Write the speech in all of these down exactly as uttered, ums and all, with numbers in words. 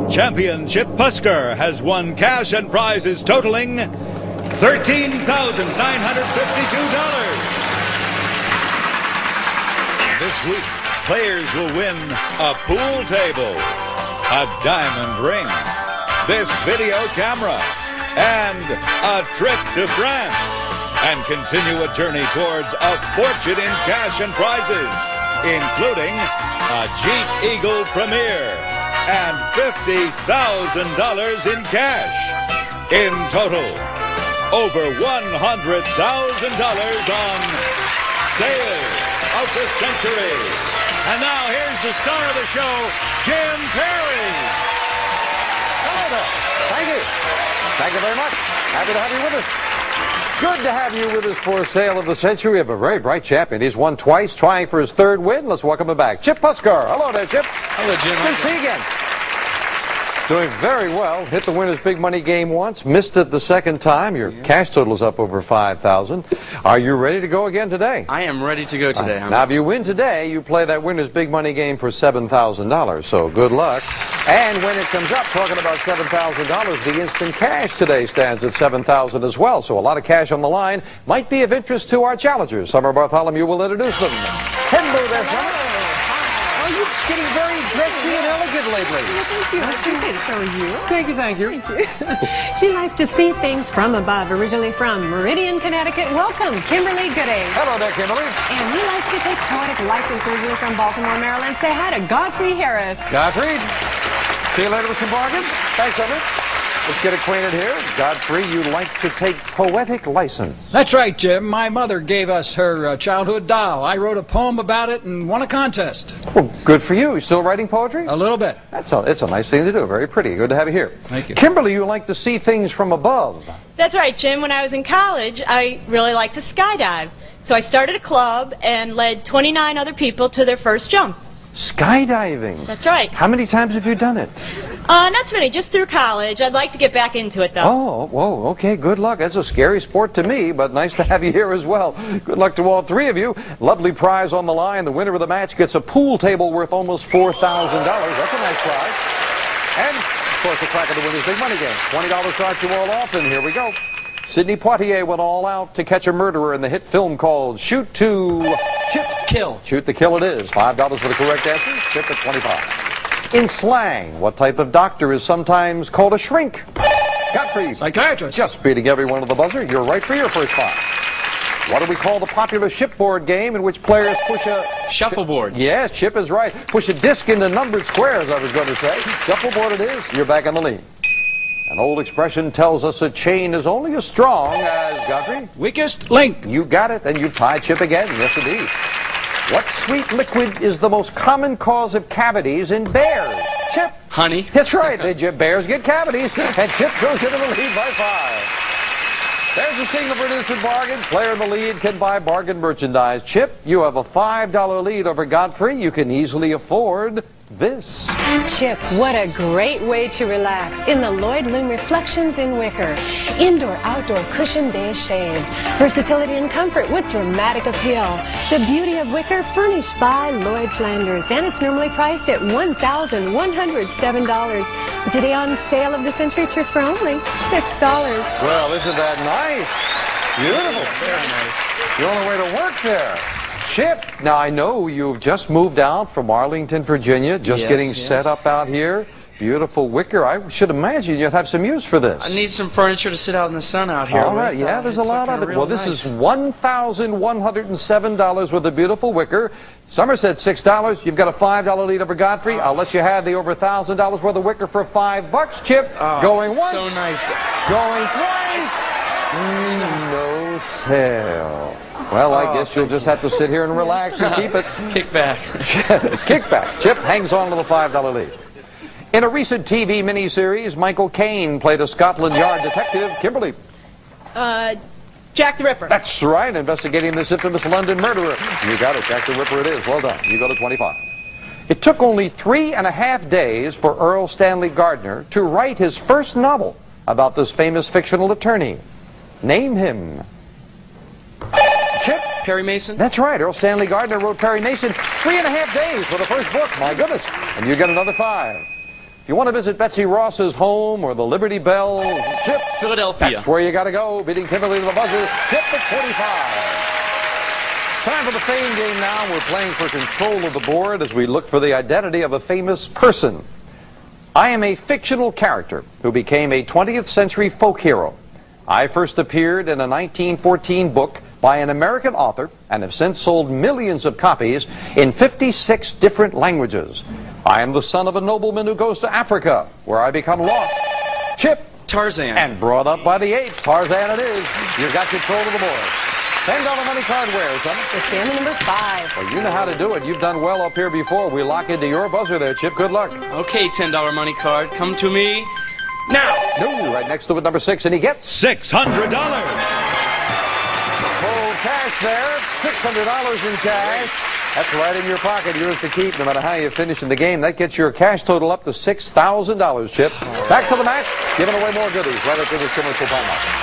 Champion Chip Pusker has won cash and prizes totaling thirteen thousand nine hundred fifty-two dollars. This week, players will win a pool table, a diamond ring, this video camera, and a trip to France, and continue a journey towards a fortune in cash and prizes, including a Jeep Eagle Premier and fifty thousand dollars in cash. In total, over one hundred thousand dollars on Sale of the Century. And now here's the star of the show, Jim Perry. Hello there. Thank you. Thank you very much. Happy to have you with us. Good to have you with us for Sale of the Century. We have a very bright champion. He's won twice, trying for his third win. Let's welcome him back. Chip Pusker. Hello there, Chip. Hello, Jim. Good to see you again. Doing very well. Hit the winner's big money game once. Missed it the second time. Your yeah. cash total is up over five thousand dollars. Are you ready to go again today? I am ready to go today. Uh, now, if you win today, you play that winner's big money game for seven thousand dollars. So good luck. And when it comes up, talking about seven thousand dollars, the instant cash today stands at seven thousand dollars as well. So a lot of cash on the line might be of interest to our challengers. Summer Bartholomew will introduce them. Hello there, Summer. Are you getting very dressy and elegant lately? Oh, thank you. I appreciate it. So are you? Thank you, thank you. Thank you. She likes to see things from above. Originally from Meridian, Connecticut. Welcome, Kimberly Gooday. Hello there, Kimberly. And he likes to take poetic license. Originally from Baltimore, Maryland. Say hi to Godfrey Harris. Godfrey. See you later with some bargains. Thanks, Summer. Let's get acquainted here. Godfrey, you like to take poetic license. That's right, Jim. My mother gave us her uh, childhood doll. I wrote a poem about it and won a contest. Well, good for you. You still writing poetry? A little bit. That's a, it's a nice thing to do. Very pretty. Good to have you here. Thank you. Kimberly, you like to see things from above. That's right, Jim. When I was in college, I really liked to skydive. So I started a club and led twenty-nine other people to their first jump. Skydiving? That's right. How many times have you done it? Uh, not too many, just through college. I'd like to get back into it, though. Oh, whoa, okay, good luck. That's a scary sport to me, but nice to have you here as well. Good luck to all three of you. Lovely prize on the line. The winner of the match gets a pool table worth almost four thousand dollars. That's a nice prize. And, of course, the crack of the winner's big money game. twenty dollars starts you all off, and here we go. Sidney Poitier went all out to catch a murderer in the hit film called Shoot to... Chip Kill. Shoot to Kill it is. five dollars for the correct answer. Chip at twenty-five. In slang, what type of doctor is sometimes called a shrink? Godfrey. Psychiatrist. Just beating everyone at the buzzer. You're right for your first five. What do we call the popular shipboard game in which players push a... Shuffleboard. Yes, Chip is right. Push a disc into numbered squares, I was going to say. Shuffleboard it is. You're back on the lead. An old expression tells us a chain is only as strong as, Godfrey? Weakest link. You got it, and you've tied Chip again. Yes, indeed. What sweet liquid is the most common cause of cavities in bears? Chip. Honey. That's right. They, bears get cavities, and Chip goes into the lead by five. There's a signal for an instant bargain. Player in the lead can buy bargain merchandise. Chip, you have a five dollar lead over Godfrey. You can easily afford this. Chip, what a great way to relax in the Lloyd Loom Reflections in Wicker. Indoor-outdoor cushion day shades. Versatility and comfort with dramatic appeal. The beauty of wicker furnished by Lloyd Flanders. And it's normally priced at one thousand one hundred seven dollars. Today on Sale of the Century, it's yours for only six dollars. Well, isn't that nice? Beautiful. Very nice. The only way to work there. Chip, now I know you've just moved out from Arlington, Virginia, just Yes, getting yes. set up out here. Beautiful wicker. I should imagine you'd have some use for this. I need some furniture to sit out in the sun out here. All right, with. yeah, Uh, there's a it's lot looking of it. real Well, this nice. is one thousand one hundred seven dollars with a beautiful wicker. Summer said six dollars. You've got a five dollar lead over Godfrey. I'll let you have the over one thousand dollars worth of wicker for five bucks. Chip, Oh, going once. So nice. Going twice. Mm, no sale. Well, I Oh, guess you'll just have to sit here and relax and keep it. Kick back. Kickback. Chip hangs on to the five dollar lead. In a recent T V miniseries, Michael Caine played a Scotland Yard detective. Kimberly. Uh, Jack the Ripper. That's right, investigating this infamous London murderer. You got it, Jack the Ripper it is. Well done. You go to twenty-five. It took only three and a half days for Earl Stanley Gardner to write his first novel about this famous fictional attorney. Name him. Chip. Perry Mason? That's right. Earl Stanley Gardner wrote Perry Mason. Three and a half days for the first book. My goodness. And you get another five. If you want to visit Betsy Ross's home or the Liberty Bell, Chip, Philadelphia. that's where you got to go. Beating Kimberly to the buzzer, Chip at forty-five. Time for the fame game now. We're playing for control of the board as we look for the identity of a famous person. I am a fictional character who became a twentieth century folk hero. I first appeared in a nineteen fourteen book by an American author and have since sold millions of copies in fifty-six different languages. I am the son of a nobleman who goes to Africa, where I become lost. Chip. Tarzan. And brought up by the apes. Tarzan it is. You've got control of the board. ten dollar money card where, son? It's family number five. Well, you know how to do it. You've done well up here before. We lock into your buzzer there, Chip. Good luck. Okay, ten dollar money card. Come to me now. No, right next to it, number six, and he gets six hundred dollars. full cash there. six hundred dollars in cash. That's right in your pocket. Yours to keep no matter how you finish in the game. That gets your cash total up to six thousand dollars, Chip. Back to the match. Giving away more goodies right after this commercial timeout.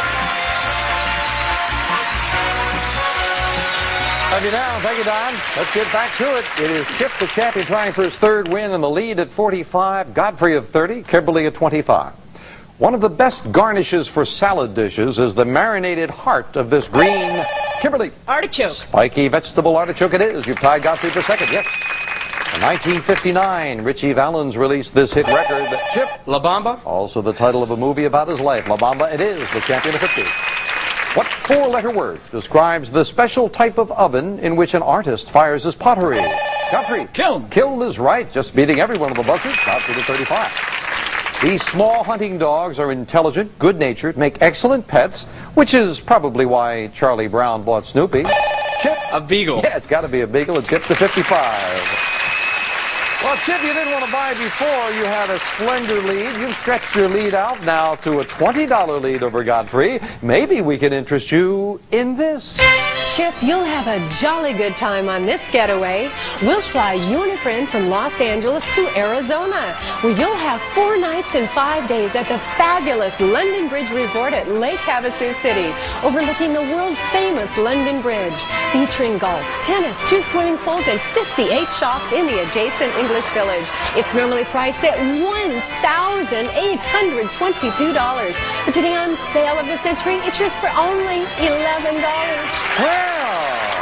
Love you now. Thank you, Don. Let's get back to it. It is Chip, the champion, trying for his third win in the lead at forty-five. Godfrey at thirty. Kimberly at twenty-five. One of the best garnishes for salad dishes is the marinated heart of this green Kimberly. Artichoke. Spiky vegetable artichoke it is. You've tied Godfrey for second. Yes. In nineteen fifty-nine, Richie Valens released this hit record. Chip. La Bamba. Also the title of a movie about his life. La Bamba it is. The champion of fifty. What four-letter word describes the special type of oven in which an artist fires his pottery? Godfrey. Kiln. Kiln is right. Just beating every one of the buzzers. Godfrey to thirty-five. These small hunting dogs are intelligent, good-natured, make excellent pets, which is probably why Charlie Brown bought Snoopy. Chip. A beagle. Yeah, it's got to be a beagle. It's Chip to fifty-five. Well, Chip, you didn't want to buy before. You had a slender lead. You've stretched your lead out now to a twenty dollar lead over Godfrey. Maybe we can interest you in this. Chip, you'll have a jolly good time on this getaway. We'll fly you and a friend from Los Angeles to Arizona, where you'll have four nights and five days at the fabulous London Bridge Resort at Lake Havasu City, overlooking the world-famous London Bridge, featuring golf, tennis, two swimming pools, and fifty-eight shops in the adjacent English Village. It's normally priced at one thousand eight hundred twenty-two dollars. But today on Sale of the Century, it's yours for only eleven dollars. Well,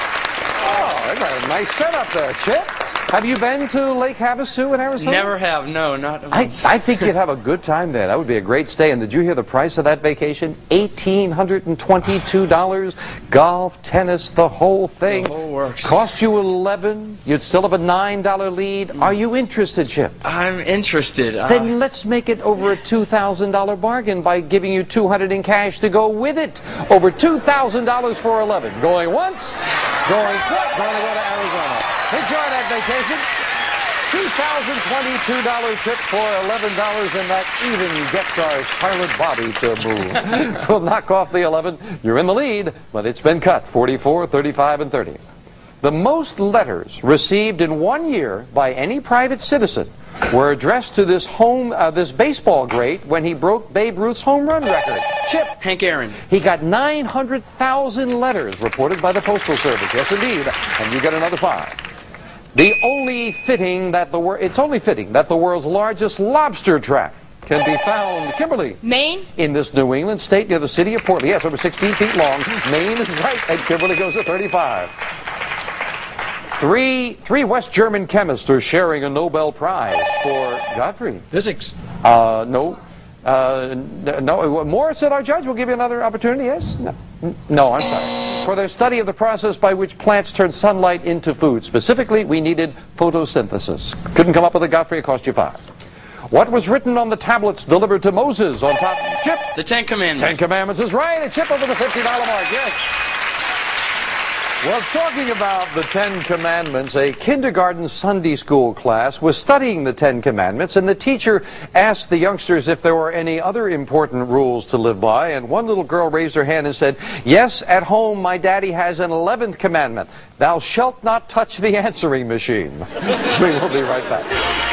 oh, they got a nice setup there, Chip. Have you been to Lake Havasu in Arizona? Never have. No, not I, once. I think you'd have a good time there. That would be a great stay. And did you hear the price of that vacation? one thousand eight hundred twenty-two dollars. Golf, tennis, the whole thing. The whole works. Cost you eleven dollars. You'd still have a nine dollar lead. Are you interested, Chip? I'm interested. Uh, Then let's make it over a two thousand dollar bargain by giving you two hundred dollars in cash to go with it. Over two thousand dollars for eleven dollars. Going once, going twice. Going to go to Arizona. Enjoy that vacation. two thousand twenty-two dollar trip for eleven dollars, and that even gets our silent Bobby to move. We'll knock off the eleven. You're in the lead, but it's been cut. forty-four, thirty-five, and thirty. The most letters received in one year by any private citizen were addressed to this home, uh, this baseball great when he broke Babe Ruth's home run record. Chip. Hank Aaron. He got nine hundred thousand letters reported by the Postal Service. Yes, indeed. And you get another five. The only fitting that the wor it's only fitting that the world's largest lobster trap can be found, Kimberly, Maine. in this New England state near the city of Portland. Yes, over sixteen feet long. Maine is right, and Kimberly goes to thirty-five. Three, three West German chemists are sharing a Nobel Prize for Godfrey. Physics. Uh, no. Uh, no. Morris said our judge will give you another opportunity, yes? No, no, I'm sorry. For their study of the process by which plants turn sunlight into food. Specifically, we needed photosynthesis. Couldn't come up with it, Godfrey. It cost you five. What was written on the tablets delivered to Moses on top? Chip. The Ten Commandments. Ten Commandments is right. A chip over the fifty dollar mark, yes. Well, talking about the Ten Commandments, a kindergarten Sunday school class was studying the Ten Commandments, and the teacher asked the youngsters if there were any other important rules to live by, and one little girl raised her hand and said, "Yes, at home my daddy has an eleventh commandment. Thou shalt not touch the answering machine." We will be right back.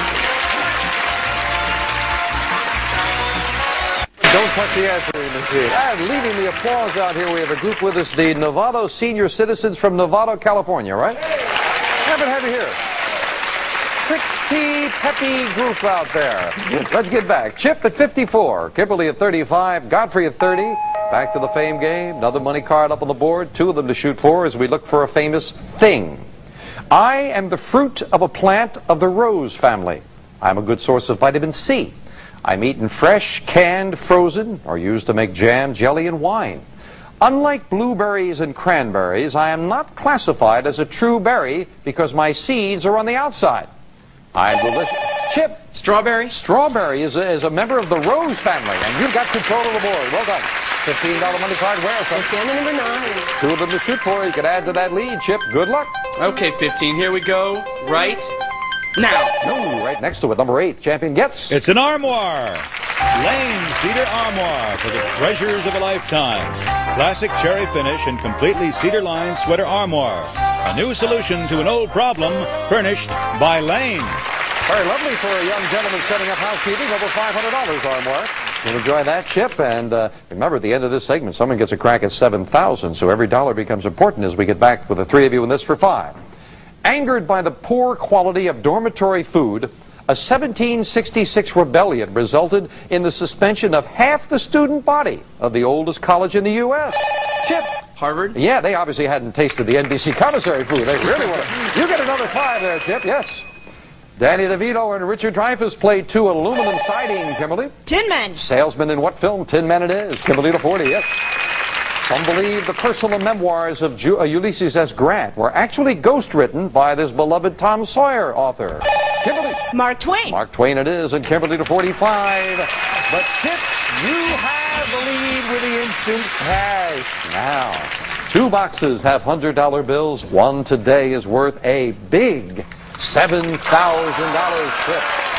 Don't touch the answering machine. And leading the applause out here, we have a group with us, the Novato senior citizens from Novato, California, right? Happy to have you here. Quick, pretty peppy group out there. Let's get back. Chip at fifty-four, Kimberly at thirty-five, Godfrey at thirty. Back to the fame game. Another money card up on the board. Two of them to shoot for as we look for a famous thing. I am the fruit of a plant of the rose family. I'm a good source of vitamin C. I'm eaten fresh, canned, frozen, or used to make jam, jelly, and wine. Unlike blueberries and cranberries, I am not classified as a true berry because my seeds are on the outside. I'm delicious. Chip. Strawberry? Strawberry is a, is a member of the rose family, and you've got control of the board. Well done. fifteen dollar money card. Where? So Again, number nine. two of them to shoot for. You could add to that lead, Chip. Good luck. Okay, fifteen. Here we go. Right now. No, right next to it, number eight. Champion gets. It's an armoire. Lane Cedar Armoire for the treasures of a lifetime. Classic cherry finish and completely cedar-lined sweater armoire. A new solution to an old problem, furnished by Lane. Very lovely for a young gentleman setting up housekeeping. Over five hundred dollars armoire. You'll enjoy that, Chip. And uh, remember, at the end of this segment, someone gets a crack at seven thousand dollars, so every dollar becomes important as we get back with the three of you in this for five. Angered by the poor quality of dormitory food, a seventeen sixty-six rebellion resulted in the suspension of half the student body of the oldest college in the U S Chip. Harvard? Yeah, they obviously hadn't tasted the N B C commissary food. They really want to. You get another five there, Chip. Yes. Danny DeVito and Richard Dreyfuss played two aluminum siding, Kimberly. Tin Men. Salesman in what film? Tin Men it is. Kimberly to forty, yes. Some believe the personal memoirs of Ju uh, Ulysses S. Grant were actually ghostwritten by this beloved Tom Sawyer author. Kimberly. Mark Twain. Mark Twain it is, and Kimberly to forty-five. But Chip, you have the lead with the instant cash. Now, two boxes have one hundred dollar bills. One today is worth a big seven thousand dollars, Chip.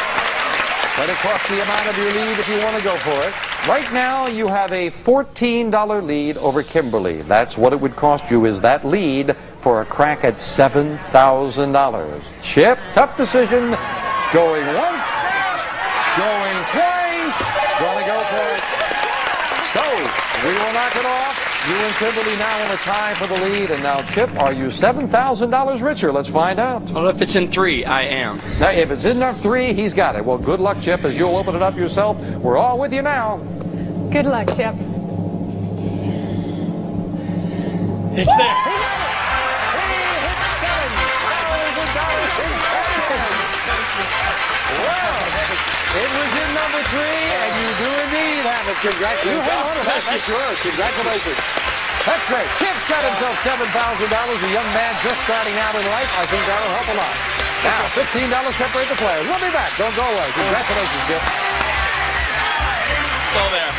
But it costs the amount of your lead if you want to go for it. Right now, you have a fourteen dollar lead over Kimberly. That's what it would cost you, is that lead for a crack at seven thousand dollars. Chip, tough decision. Going once, going twice. Gonna go for it. So, we will knock it off. You and Kimberly now in a tie for the lead. And now, Chip, are you seven thousand dollars richer? Let's find out. Well, if it's in three, I am. Now, if it's in there three, he's got it. Well, good luck, Chip, as you'll open it up yourself. We're all with you now. Good luck, Chip. It's there. It was in number three, and you do indeed have it. Congratulations. You hang on to that. That's yours. Congratulations. That's great. Chip's got himself seven thousand dollars. A young man just starting out in life. I think that'll help a lot. Now, fifteen dollars separate the players. We'll be back. Don't go away. Congratulations, Chip. It's all there.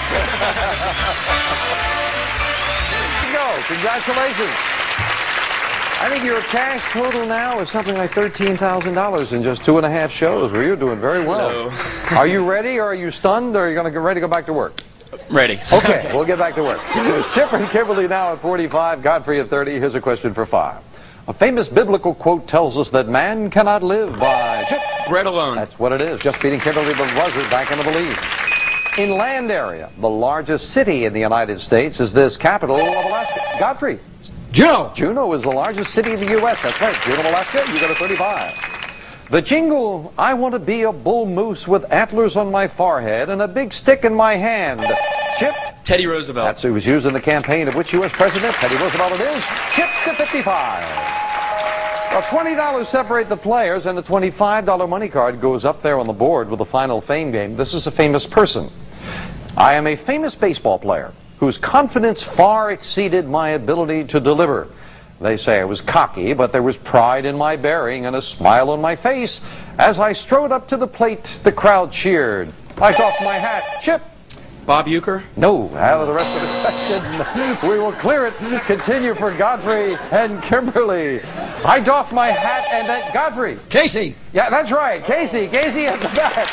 There you go. Congratulations. I think your cash total now is something like thirteen thousand dollars in just two and a half shows, where you're doing very well. Hello. Are you ready, or are you stunned, or are you going to get ready to go back to work? Ready. Okay, we'll get back to work. Chip and Kimberly now at forty-five, Godfrey at thirty. Here's a question for five. A famous biblical quote tells us that man cannot live by Chip. Bread alone. That's what it is. Just beating Kimberly the Buzzard back into the lead. In land area, the largest city in the United States is this capital of Alaska. Godfrey. Juneau. Juneau is the largest city in the U S That's right. Juneau, Alaska. You got a thirty-five. The jingle, I want to be a bull moose with antlers on my forehead and a big stick in my hand. Chip. Teddy Roosevelt. That's who was used in the campaign of which U S president? Teddy Roosevelt it is. Chip to fifty-five. Well, twenty dollars separate the players, and the twenty-five dollar money card goes up there on the board with the final fame game. This is a famous person. I am a famous baseball player whose confidence far exceeded my ability to deliver. They say I was cocky, but there was pride in my bearing and a smile on my face. As I strode up to the plate, the crowd cheered. I doffed my hat. Chip. Bob Uecker? No, out of the rest of the question. We will clear it. Continue for Godfrey and Kimberly. I doffed my hat and then Godfrey. Casey. Yeah, that's right. Casey. Casey at the bat.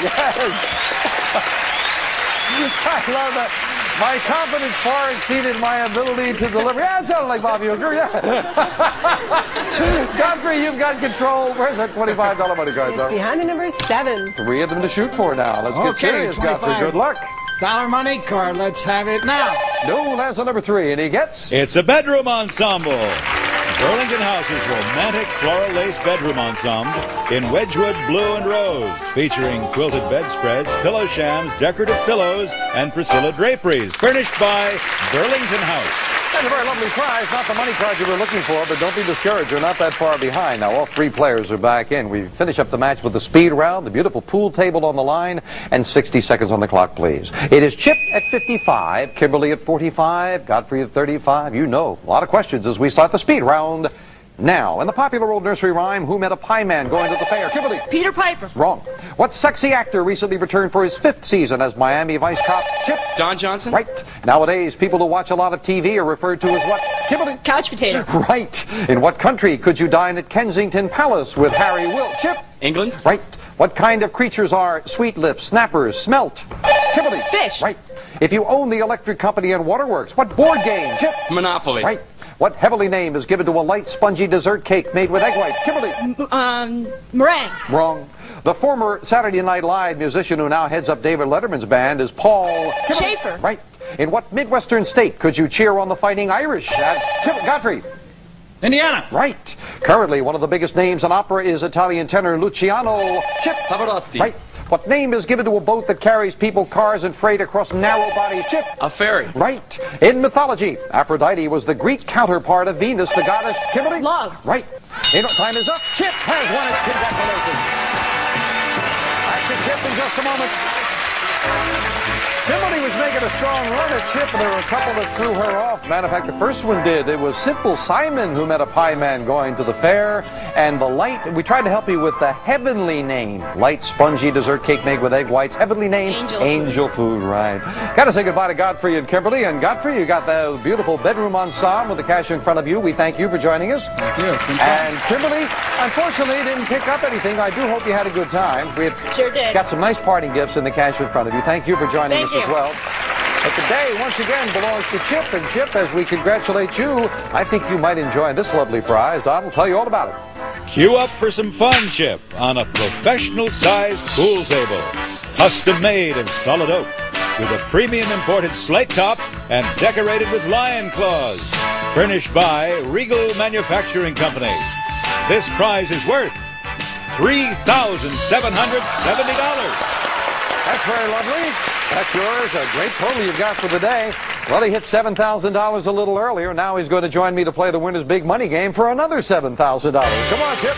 Yes. I love that. My confidence far exceeded my ability to deliver. Yeah, it sounded like Bob Uecker, yeah. Godfrey, you've got control. Where's that twenty-five dollar money card, though? It's behind the number seven. Three of them to shoot for now. Let's get Okay, serious, Godfrey. twenty-five. Good luck. Dollar money card. Let's have it now. No, that's a number three, and he gets... It's a bedroom ensemble. Burlington House's romantic floral lace bedroom ensemble in Wedgwood blue and rose, featuring quilted bedspreads, pillow shams, decorative pillows, and Priscilla draperies, furnished by Burlington House. That's a very lovely prize. Not the money card you were looking for, but don't be discouraged. You're not that far behind. Now, all three players are back in. We finish up the match with the speed round, the beautiful pool table on the line, and sixty seconds on the clock, please. It is Chip at fifty-five, Kimberly at forty-five, Godfrey at thirty-five. You know, a lot of questions as we start the speed round now. In the popular old nursery rhyme, who met a pie man going to the fair? Kimberly. Peter Piper. Wrong. What sexy actor recently returned for his fifth season as Miami Vice cop? Chip. Don Johnson? Right. Nowadays, people who watch a lot of T V are referred to as what? Kimberly. Couch potato. Right. In what country could you dine at Kensington Palace with Harry Will? Chip. England? Right. What kind of creatures are sweet lips, snappers, smelt? Kimberly. Fish. Right. If you own the electric company and waterworks, what board game? Chip. Monopoly. Right. What heavenly name is given to a light, spongy dessert cake made with egg whites? Kimberly. Um, meringue. Wrong. The former Saturday Night Live musician who now heads up David Letterman's band is Paul Kimberly. Schaefer. Right. In what Midwestern state could you cheer on the Fighting Irish? Uh, Kim- Godfrey. Indiana. Right. Currently, one of the biggest names in opera is Italian tenor Luciano Chip. Pavarotti. Right. What name is given to a boat that carries people, cars, and freight across narrow body? Chip. A ferry. Right. In mythology, Aphrodite was the Greek counterpart of Venus, the goddess Kimberly. Love. Right. In, time is up. Chip has won it. Congratulations. Back to Chip in just a moment. Kimberly was making a strong run at Chip, and there were a couple that threw her off. Matter of fact, the first one did. It was Simple Simon who met a pie man going to the fair. And the light, we tried to help you with the heavenly name. Light, spongy dessert cake made with egg whites. Heavenly name, Angel, Angel food. food, right. Got to say goodbye to Godfrey and Kimberly. And Godfrey, you got the beautiful bedroom ensemble with the cash in front of you. We thank you for joining us. Thank you. And Kimberly, unfortunately, didn't pick up anything. I do hope you had a good time. We have Sure did. got some nice parting gifts in the cash in front of you. Thank you for joining Thank us you. as well. But the day, once again, belongs to Chip. And Chip, as we congratulate you, I think you might enjoy this lovely prize. Don will tell you all about it. Cue up for some fun, Chip, on a professional-sized pool table. Custom-made of solid oak, with a premium imported slate top and decorated with lion claws. Furnished by Regal Manufacturing Company. This prize is worth three thousand seven hundred seventy dollars. That's very lovely. That's yours. A great total you've got for the day. Well, he hit seven thousand dollars a little earlier. Now he's going to join me to play the winner's big money game for another seven thousand dollars. Come on, Chip.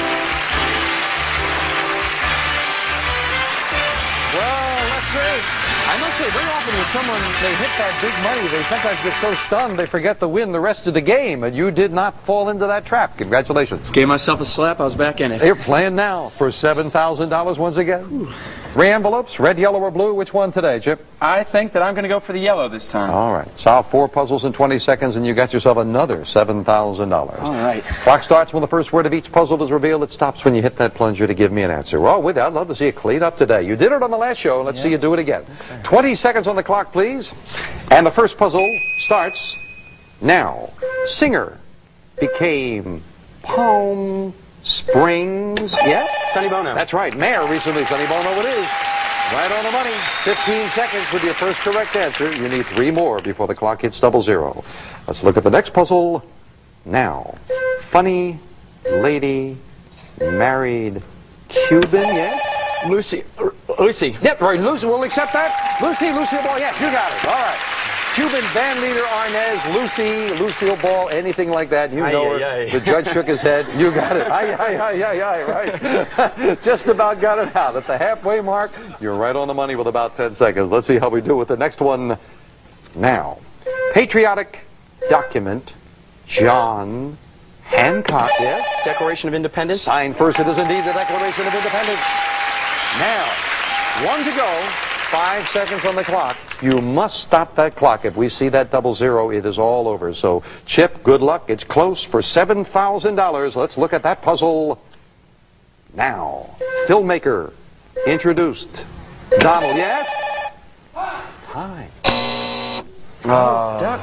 Well, that's great. I must say, very often when someone, they hit that big money, they sometimes get so stunned they forget to win the rest of the game. And you did not fall into that trap. Congratulations. Gave myself a slap. I was back in it. You're playing now for seven thousand dollars once again. Ooh. Three envelopes, red, yellow, or blue. Which one today, Chip? I think that I'm going to go for the yellow this time. All right. Solve four puzzles in twenty seconds, and you got yourself another seven thousand dollars. All right. Clock starts when the first word of each puzzle is revealed. It stops when you hit that plunger to give me an answer. Well, with that, I'd love to see you clean up today. You did it on the last show. Let's yeah. see you do it again. Okay. twenty seconds on the clock, please. And the first puzzle starts now. Singer became Palm Springs. Yeah? Sonny Bono. That's right. Mayor recently. Sonny Bono it is. Right on the money. fifteen seconds with your first correct answer. You need three more before the clock hits double zero. Let's look at the next puzzle now. Funny lady married Cuban, yes? Lucy. R Lucy. Yep, right. Lucy, we'll accept that. Lucy, Lucille Ball, yes, you got it. All right. Cuban band leader Arnez, Lucy, Lucille Ball, anything like that. You aye, know aye, her. aye. The judge shook his head. You got it. Aye, aye, aye, aye, aye, right. Just about got it out. At the halfway mark, you're right on the money with about ten seconds. Let's see how we do with the next one now. Patriotic document, John Hancock, yes? Declaration of Independence. Signed first. It is indeed the Declaration of Independence. Now, one to go. Five seconds on the clock. You must stop that clock. If we see that double zero, it is all over. So, Chip, good luck. It's close for seven thousand dollars. Let's look at that puzzle now. Filmmaker introduced. Donald, yes? Hi. Uh, Duck.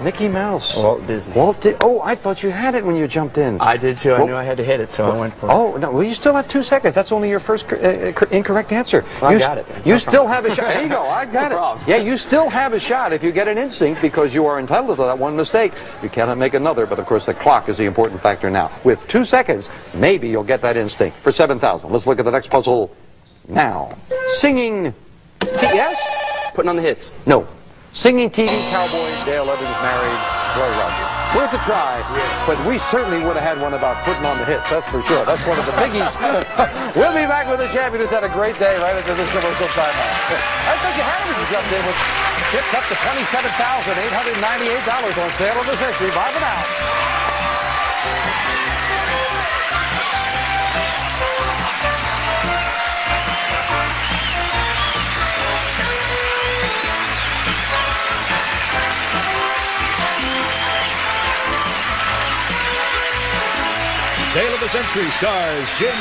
Mickey Mouse. Walt Disney. Walt Di Oh, I thought you had it when you jumped in. I did too. I Well- knew I had to hit it, so I went for it. Oh, no, well, you still have two seconds. That's only your first cor- uh, cor- incorrect answer. Well, I you got s- it then. You No still problem. have a shot. There you go. I got No it. problem. Yeah, you still have a shot if you get an instinct, because you are entitled to that one mistake. You cannot make another, but of course the clock is the important factor now. With two seconds, maybe you'll get that instinct for seven thousand. Let's look at the next puzzle now. Singing. T- yes? Putting on the hits. No. Singing T V cowboy, Dale Evans married Roy Rogers. Worth a try, but we certainly would have had one about putting on the hits, that's for sure. That's one of the biggies. We'll be back with the champion who's had a great day right after this commercial timeout. I thought you had it when you jumped in with chips up to twenty-seven thousand eight hundred ninety-eight dollars on sale of the century. Bye for now. Sale of the Century stars Jim